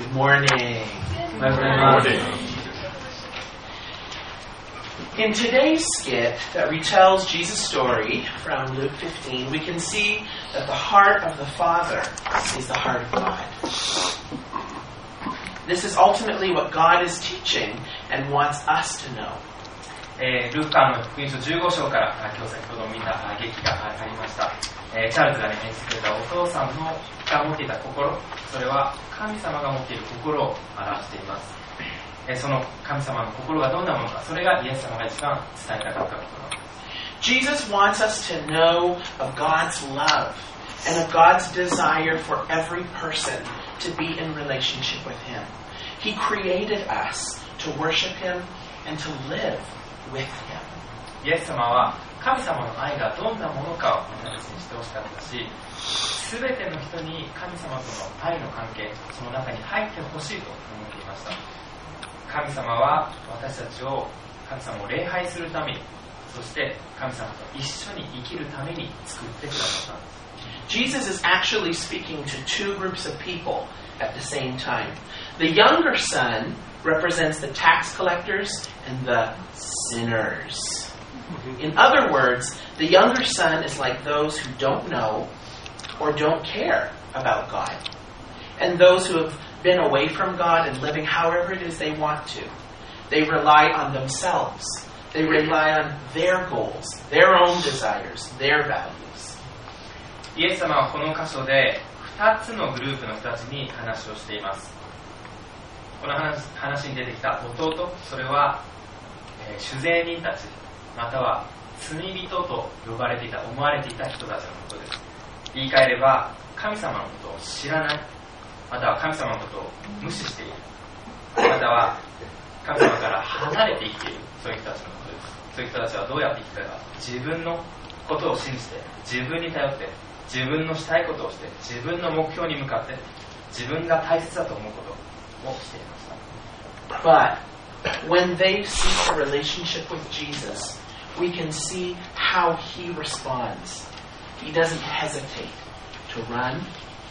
Good morning. Good morning. In today's skit that retells Jesus' story from Luke 15, we can see that the heart of the Father is the heart of God. This is ultimately what God is teaching and wants us to know. ルカの福音書15章から今日先ほど見た劇がありました。チャールズが演じてくれたお父さんが持っていた心、それは神様が持っている心を表しています。その神様の心がどんなものか、それがイエス様が一番伝えたかったことです。 Jesus wants us to know of God's love and of God's desire for every person to be in relationship with Him. He created us to worship Him and to live with Him. イエス様は神様の愛がどんなものかを私たちにしてほしかったし、すべての人に神様との愛の関係、その中に入ってほしいと思っていました。神様は私たちを神様を礼拝するために、そして神様と一緒に生きるために作ってくださったんです。 Jesus is actually speaking to two groups of people at the same time. The younger son represents the tax collectors and the sinners. In other words, the younger son is like those who don't know or don't care about God, and those who have been away from God and living however it is they want to. They rely on themselves. They rely on their goals, their own desires, their values. イエス様はこの箇所で2つのグループの人たちに話をしています。この話に出てきた弟、それは、主税人たち、または罪人と呼ばれていた、思われていた人たちのことです。言い換えれば、神様のことを知らない、または神様のことを無視している、または神様から離れて生きている、そういう人たちのことです。そういう人たちはどうやって生きたか、自分のことを信じて、自分に頼って、自分のしたいことをして、自分の目標に向かって、自分が大切だと思うことをしていました。 But when they seek a relationship with Jesus, we can see how He responds. He doesn't hesitate to run,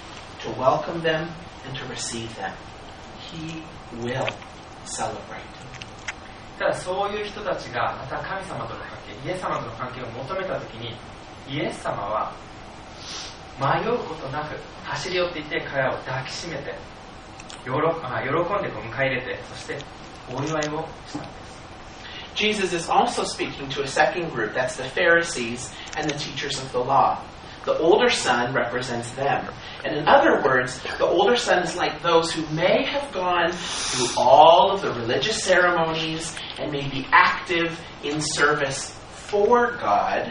to welcome them, and to receive them. He will celebrate. ただそういう人たちがまた神様との関係、イエス様との関係を求めたときに、イエス様は迷うことなく走り寄っていって彼らを抱きしめて喜んで迎え入れて、そしてお祝いをしたんです。 Jesus is also speaking to a second group, that's the Pharisees and the teachers of the law. The older son represents them. And in other words, the older son is like those who may have gone through all of the religious ceremonies and may be active in service for God,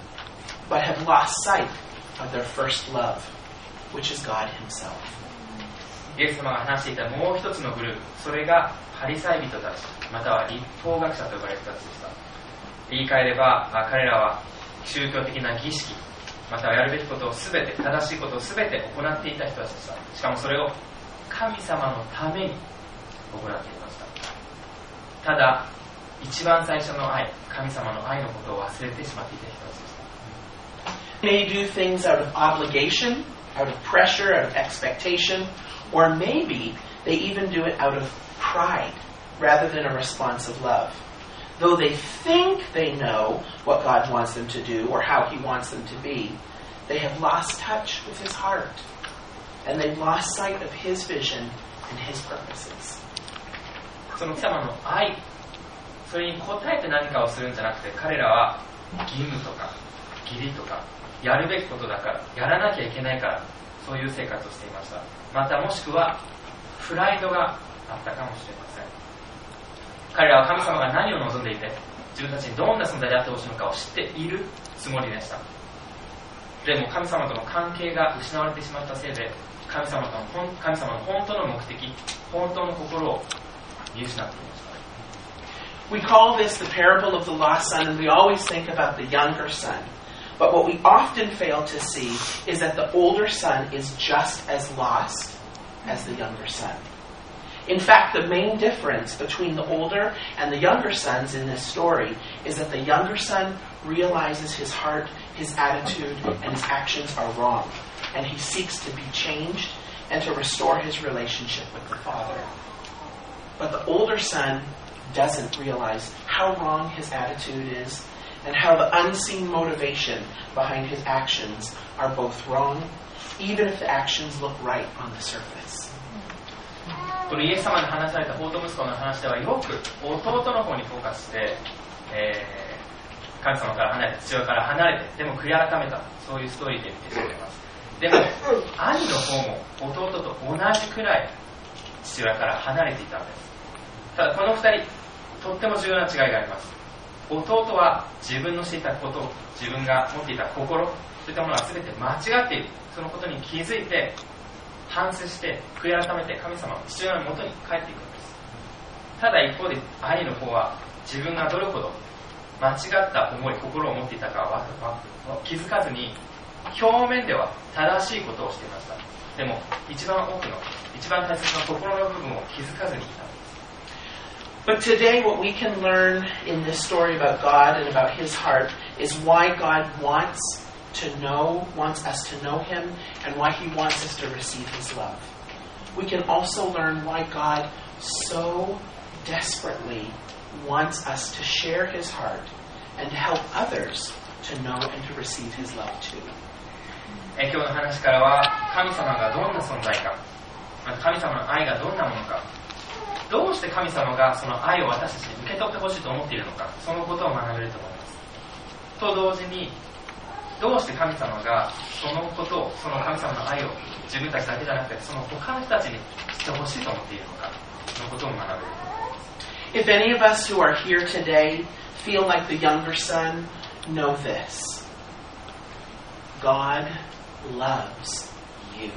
but have lost sight of their first love, which is God Himself. イエス様が話していたもう一つのグループ、それがパリサイ人たち、または立法学者と呼ばれる人たちでした。言い換えれば、彼らは宗教的な儀式、またはやるべきことをすべて、正しいことをすべて行っていた人たちでした。しかもそれを神様のために行っていました。ただ、一番最初の愛、神様の愛のことを忘れてしまっていた人たちでした。 They may do things out of obligation, out of pressure, out of expectation, or maybe they even do it out of pride rather than a response of love. Though they think they know what God wants them to do or how He wants them to be, they have lost touch with His heart, and they've lost sight of His vision and His purposes. その神様の愛、それに応えて何かをするんじゃなくて、彼らは義務とか義理とかやるべきことだから、やらなきゃいけないから、そういう生活をしていました。またもしくはプライドがあったかもしれません。彼らは神様が何を望んでいて、自分たちにどんな存在であってほしいのかを知っているつもりでした。でも神様との関係が失われてしまったせいで、神様の本当の目的、本当の心を見失っていました。 We call this the parable of the lost son, and we always think about the younger son. But what we often fail to see is that the older son is just as lost as the younger son. In fact, the main difference between the older and the younger sons in this story is that the younger son realizes his heart, his attitude, and his actions are wrong. And he seeks to be changed and to restore his relationship with the Father. But the older son doesn't realize how wrong his attitude is and how the unseen motivation behind his actions are both wrong, even if the actions look right on the surface. このイエス様に話された法と息子の話ではよく弟の方にフォーカスして、神様から離れて父親から離れてでも悔い改めたそういうストーリーで見てしまいます。でも兄の方も弟と同じくらい父親から離れていたのです。ただこの2人とっても重要な違いがあります。弟は自分のしていたこと、自分が持っていた心そういったものは全て間違っている、そのことに気づいて反省して悔い改めて神様父親のもとに帰っていくのです。ただ一方で兄の方は自分がどれほど間違った思い心を持っていたかは気づかずに表面では正しいことをしていました。でも一番多くの一番大切な心の部分を気づかずにいた。 But today what we can learn in this story about God and about his heart is why God wants us to know him and why he wants us to receive his love. We can also learn why God so desperately wants us to share his heart and to help others to know and to receive his love too. 今日の話からは神様がどんな存在か、神様の愛がどんなものか、どうして神様がその愛を私たちに受け取ってほしいと思っているのか、そのことを学べると思います。と同時にどうして神様がそのことを、その神様の愛を自分たちだけじゃなくてその他の人たちに知ってほしいと思っているのか、そのことを学べると思います。 If any of us who are here today feel like the younger son, know this. God loves you.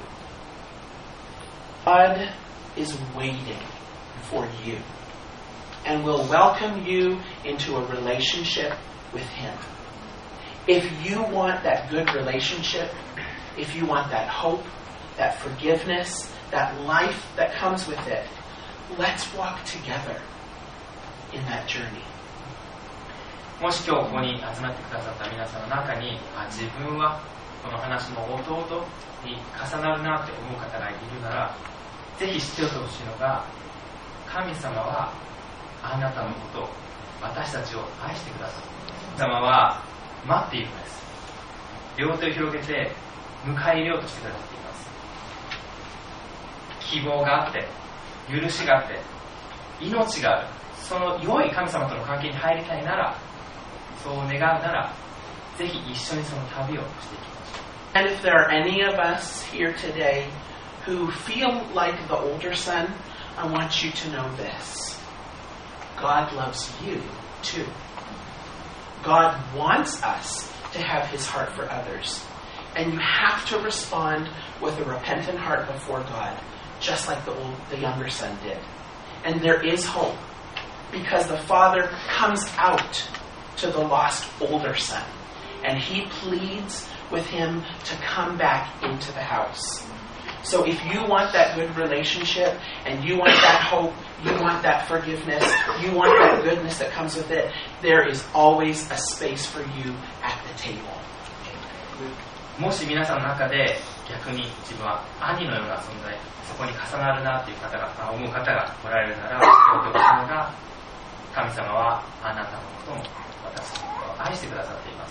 God is waiting for you and will welcome you into a relationship with him. If you want that good relationship, if you want that hope, that forgiveness, that life that comes with it, let's walk together in that journey. もし今日ここに集まってくださった皆さんの中に自分はこの話の弟に重なるなって思う方がいるなら、ぜひ知っておいてほしいのが、神様はあなたのことを、私たちを愛してくださる。神様は待っているのです。両手を広げて迎え入れようとしてくださっています。希望があって許しがあって命がある、その良い神様との関係に入りたいなら、そう願うなら、ぜひ一緒にその旅をしていきましょう。 And if there are any of us here today who feel like the older son, I want you to know this. God loves you too. God wants us to have his heart for others. And you have to respond with a repentant heart before God, just like the younger son did. And there is hope, because the father comes out to the lost older son, and he pleads with him to come back into the house. So if you want that good relationship, and you want that hope, you want that forgiveness, you want that goodness that comes with it, there is always a space for you at the table. もし皆さんの中で逆に自分は兄のような存在、そこに重なるなっていう方が思う方がおられるなら、知っておいてほしいのが、神様はあなたのことも私のことを愛してくださっています。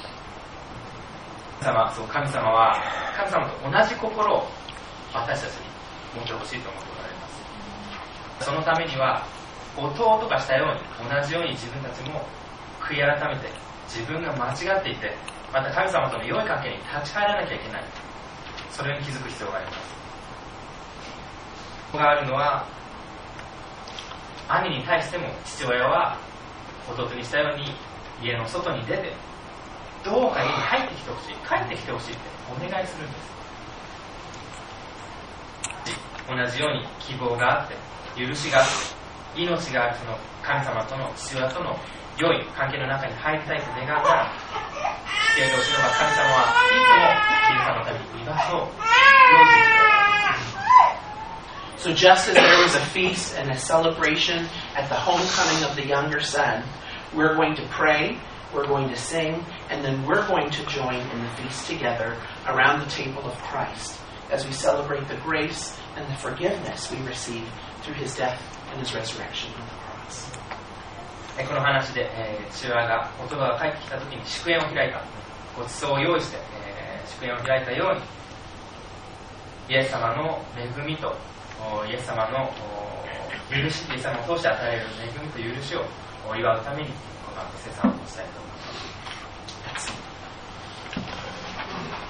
神様は神様と同じ心を私たちに持ってほしいと思っておられます。そのためには弟がしたように同じように自分たちも悔い改めて、自分が間違っていて、また神様との良い関係に立ち返らなきゃいけない、それに気づく必要があります。ここがあるのは、兄に対しても父親は弟にしたように家の外に出て、どうか家に入ってきてほしい、帰ってきてほしいってお願いするんです。同じように希望があって許しがあって命があるその神様との父親との良い関係の中に入りたいと願うなら、知っておいてほしいのが、神様はいつも皆さんのために居場所を用意していてください。 So just as there was a feast and a celebration at the homecoming of the younger son, we're going to pray, we're going to sing, and then we're going to join in the feast together around the table of Christ. as we celebrate the grace and the forgiveness we receive through his death and his resurrection on the cross. この話で、父親が弟が帰ってきた時に祝宴を開いた、ごちそうを用意して、祝宴を開いたように、イエス様の恵みとイエス様の許し、イエス様を通して与えられる恵みと許しを祝うためにこの後セサをしたいと思います。